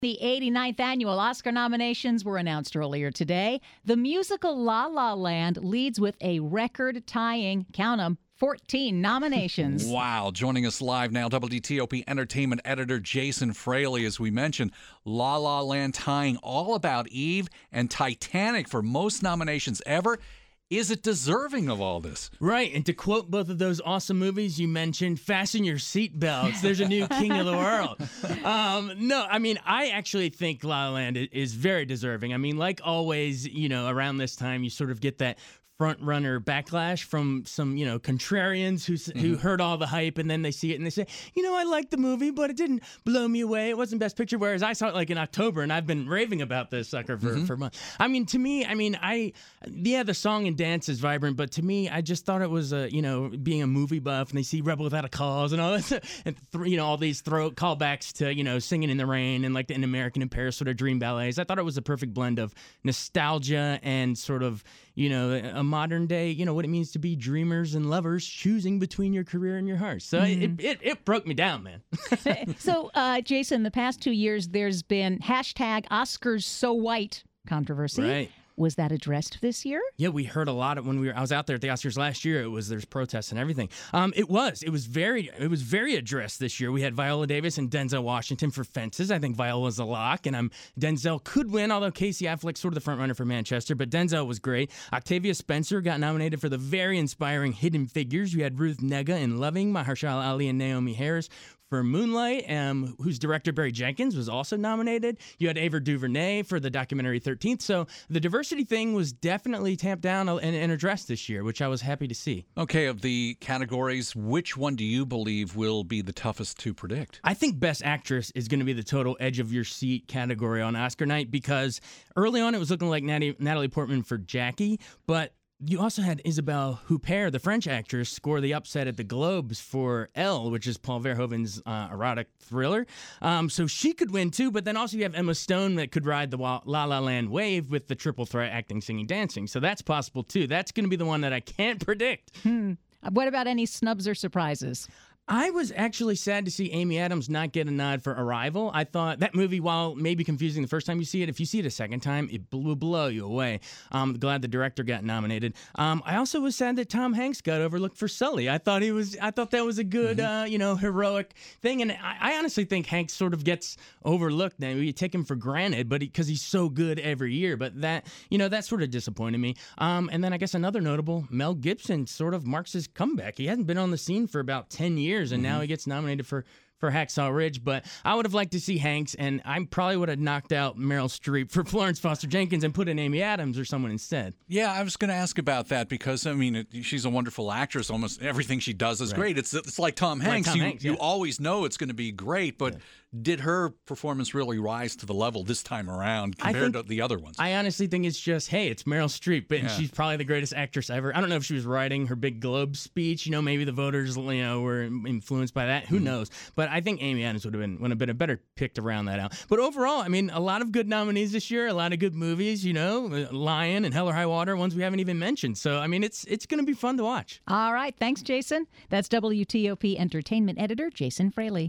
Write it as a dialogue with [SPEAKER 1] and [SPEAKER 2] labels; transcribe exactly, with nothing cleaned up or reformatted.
[SPEAKER 1] The eighty-ninth annual Oscar nominations were announced earlier today. The musical La La Land leads with a record-tying, count 'em, fourteen nominations.
[SPEAKER 2] Wow. Joining us live now, W T O P Entertainment editor Jason Fraley. As we mentioned, La La Land tying All About Eve and Titanic for most nominations ever. Is it deserving of all this?
[SPEAKER 3] Right, and to quote both of those awesome movies you mentioned, fasten your seatbelts. There's a new king of the world. Um, no, I mean, I actually think La La Land is very deserving. I mean, like always, you know, around this time, you sort of get that front runner backlash from some, you know, contrarians who mm-hmm. who heard all the hype and then they see it and they say, you know, I liked the movie, but it didn't blow me away. It wasn't Best Picture. Whereas I saw it like in October and I've been raving about this sucker for, mm-hmm. for months. I mean, to me, I mean, I, yeah, the song and dance is vibrant, but to me, I just thought it was, a, you know, being a movie buff and they see Rebel Without a Cause and all this, and, th- you know, all these throw callbacks to, you know, Singing in the Rain and like the An American in Paris sort of dream ballets. I thought it was a perfect blend of nostalgia and sort of, you know, a modern day, you know, what it means to be dreamers and lovers choosing between your career and your heart. So mm-hmm. it, it it broke me down, man.
[SPEAKER 1] So, uh, Jason, the past two years, there's been hashtag Oscars So White controversy.
[SPEAKER 3] Right.
[SPEAKER 1] Was that addressed this year?
[SPEAKER 3] Yeah, we heard a lot of when we were. I was out there at the Oscars last year. It was there's protests and everything. Um, it was. It was very. It was very addressed this year. We had Viola Davis and Denzel Washington for Fences. I think Viola's a lock, and um, Denzel could win. Although Casey Affleck's sort of the front runner for Manchester, but Denzel was great. Octavia Spencer got nominated for the very inspiring Hidden Figures. You had Ruth Negga in Loving, Mahershala Ali and Naomi Harris for Moonlight, um, whose director Barry Jenkins was also nominated. You had Ava DuVernay for the documentary thirteenth. So the diversity thing was definitely tamped down and, and addressed this year, which I was happy to see.
[SPEAKER 2] Okay, of the categories, which one do you believe will be the toughest to predict?
[SPEAKER 3] I think Best Actress is going to be the total edge of your seat category on Oscar night because early on it was looking like Natalie, Natalie Portman for Jackie, but you also had Isabelle Huppert, the French actress, score the upset at the Globes for Elle, which is Paul Verhoeven's uh, erotic thriller. Um, so she could win too, but then also you have Emma Stone that could ride the La La Land wave with the triple threat acting, singing, dancing. So that's possible too. That's going to be the one that I can't predict.
[SPEAKER 1] Hmm. What about any snubs or surprises?
[SPEAKER 3] I was actually sad to see Amy Adams not get a nod for Arrival. I thought that movie, while maybe confusing the first time you see it, if you see it a second time, it will blow you away. I'm glad the director got nominated. Um, I also was sad that Tom Hanks got overlooked for Sully. I thought he was. I thought that was a good, mm-hmm. uh, you know, heroic thing. And I, I honestly think Hanks sort of gets overlooked now. We take him for granted, but because he, he's so good every year. But that, you know, that sort of disappointed me. Um, and then I guess another notable, Mel Gibson sort of marks his comeback. He hasn't been on the scene for about ten years. And now he gets nominated for, for Hacksaw Ridge. But I would have liked to see Hanks, and I probably would have knocked out Meryl Streep for Florence Foster Jenkins and put in Amy Adams or someone instead.
[SPEAKER 2] Yeah, I was going to ask about that because, I mean, it, she's a wonderful actress. Almost everything she does is right. great. It's it's like Tom Hanks.
[SPEAKER 3] Like Tom
[SPEAKER 2] you,
[SPEAKER 3] Hanks yeah.
[SPEAKER 2] you always know it's going to be great, but... Yeah. Did her performance really rise to the level this time around compared to the other ones?
[SPEAKER 3] I honestly think it's just, hey, it's Meryl Streep, and
[SPEAKER 2] yeah.
[SPEAKER 3] she's probably the greatest actress ever. I don't know if she was writing her big Globe speech. You know, maybe the voters, you know, were influenced by that. Who mm-hmm. knows? But I think Amy Adams would have been would have been a better pick to round that out. But overall, I mean, a lot of good nominees this year, a lot of good movies. You know, Lion and Hell or High Water, ones we haven't even mentioned. So I mean, it's it's going to be fun to watch.
[SPEAKER 1] All right, thanks, Jason. That's W T O P Entertainment editor Jason Fraley.